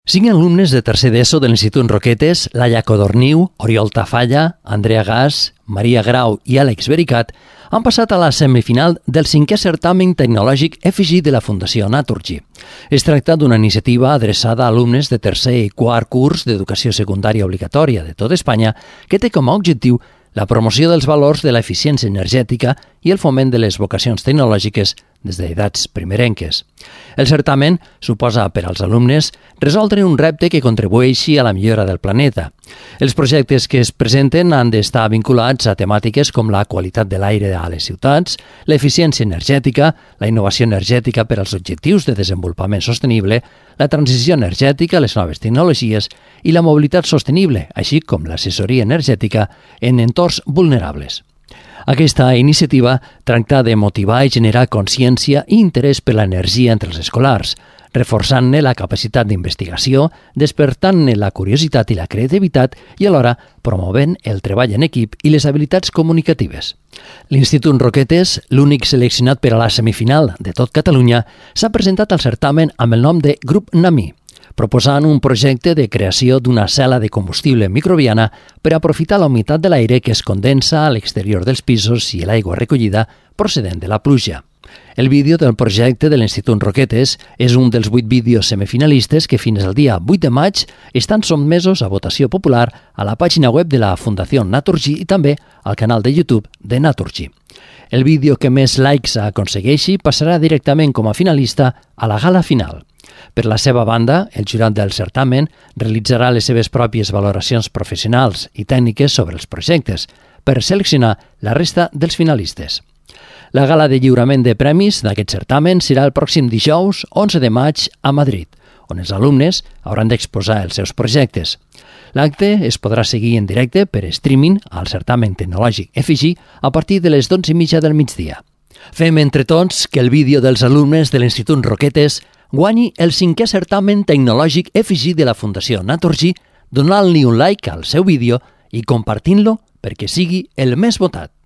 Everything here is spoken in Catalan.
5 alumnes de tercer d'ESO de l'Institut Roquetes, Laia Codorniu, Oriol Tafalla, Andrea Gas, Maria Grau i Àlex Vericat, han passat a la semifinal del 5è certamen tecnològic EFIGI de la Fundació Naturgy. Es tracta d'una iniciativa adreçada a alumnes de tercer i quart curs d'educació secundària obligatòria de tot Espanya que té com a objectiu la promoció dels valors de l'eficiència energètica i el foment de les vocacions tecnològiques des d'edats primerenques. El certamen suposa per als alumnes resoldre un repte que contribueixi a la millora del planeta. Els projectes que es presenten han d'estar vinculats a temàtiques com la qualitat de l'aire a les ciutats, l'eficiència energètica, la innovació energètica per als objectius de desenvolupament sostenible, la transició energètica, les noves tecnologies i la mobilitat sostenible, així com l'assessoria energètica en entorns vulnerables. Aquesta iniciativa tracta de motivar i generar consciència i interès per l'energia entre els escolars, reforçant-ne la capacitat d'investigació, despertant-ne la curiositat i la creativitat i alhora promovent el treball en equip i les habilitats comunicatives. L'Institut Roquetes, l'únic seleccionat per a la semifinal de tot Catalunya, s'ha presentat al certamen amb el nom de Grup Nami, proposant un projecte de creació d'una cel·la de combustible microbiana per aprofitar la humitat de l'aire que es condensa a l'exterior dels pisos i l'aigua recollida procedent de la pluja. El vídeo del projecte de l'Institut Roquetes és un dels 8 vídeos semifinalistes que fins al dia 8 de maig estan sotmesos a votació popular a la pàgina web de la Fundació Naturgy i també al canal de YouTube de Naturgy. El vídeo que més likes aconsegueixi passarà directament com a finalista a la gala final. Per la seva banda, el jurat del certamen realitzarà les seves pròpies valoracions professionals i tècniques sobre els projectes per seleccionar la resta dels finalistes. La gala de lliurament de premis d'aquest certamen serà el pròxim dijous 11 de maig a Madrid, on els alumnes hauran d'exposar els seus projectes. L'acte es podrà seguir en directe per streaming al certamen tecnològic EFIGI a partir de les 12:30 del migdia. Fem entre tots que el vídeo dels alumnes de l'Institut Roquetes guanyi el 5è certamen tecnològic EFIGI de la Fundació Naturgy donant-li un like al seu vídeo i compartint-lo perquè sigui el més votat.